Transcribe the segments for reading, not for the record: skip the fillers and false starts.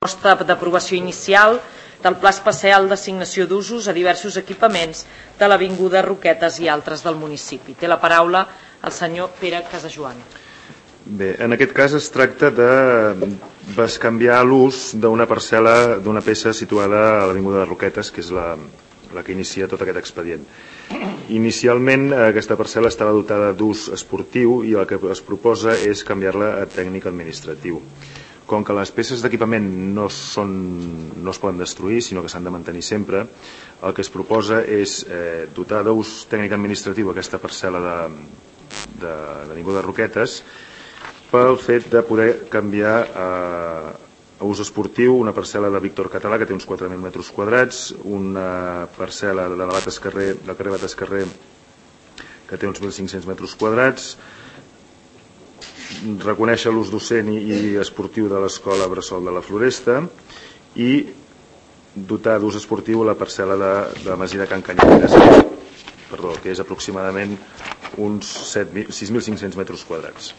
proposta d'aprovació inicial del Pla Especial d'Assignació d'Usos a diversos equipaments de l'Avinguda Roquetes i altres del municipi. Té la paraula el senyor Pere Casajoana. Bé, en aquest cas es tracta de bescanviar l'ús d'una parcel·la, d'una peça situada a l'Avinguda de Roquetes, que és la que inicia tot aquest expedient. Inicialment aquesta parcel·la estava dotada d'ús esportiu i el que es proposa és canviar-la a tècnic administratiu. Com que les peces d'equipament no es poden destruir, sinó que s'han de mantenir sempre, el que es proposa és dotar d'ús tècnic administratiu aquesta parcel·la de l'Avinguda de Roquetes pel fet de poder canviar a ús esportiu una parcel·la de Víctor Català que té uns 4.000 metres quadrats, una parcel·la de del carrer Batescarrer que té uns 1.500 metres quadrats, reconèixer l'ús docent i esportiu de l'Escola Bressol de la Floresta i dotar d'ús esportiu la parcel·la de la masia de Can Canyameres, que és aproximadament uns 6.500 metres quadrats.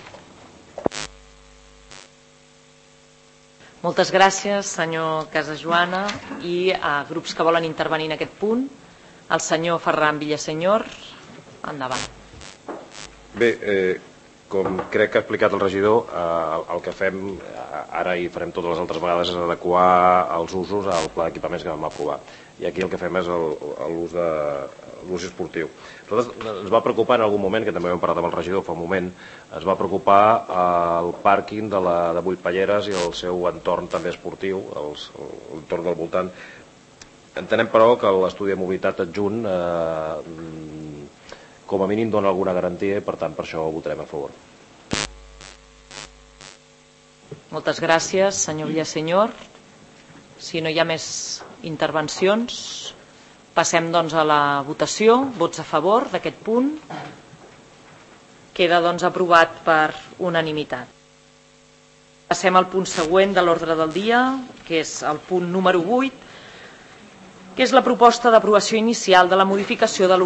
Moltes gràcies, senyor Casajoana. I a grups que volen intervenir en aquest punt, el senyor Ferran Villasenyor, endavant. Bé, com crec que ha explicat el regidor, el que fem ara i farem totes les altres vegades és adequar els usos al pla d'equipaments que vam aprovar. I aquí el que fem és l'ús esportiu. Nosaltres ens va preocupar en algun moment, que també vam parlar amb el regidor fa un moment, ens va preocupar el pàrquing de Vuitpalleres i el seu entorn també esportiu, l'entorn del voltant. Entenem, però, que l'estudi de mobilitat adjunt com a mínim dona alguna garantia i per tant per això ho votarem a favor. Moltes gràcies, senyor Villasenyor. Si no hi ha més intervencions, passem doncs a la votació. Vots a favor d'aquest punt. Queda doncs aprovat per unanimitat. Passem al punt següent de l'ordre del dia, que és el punt número 8, que és la proposta d'aprovació inicial de la modificació de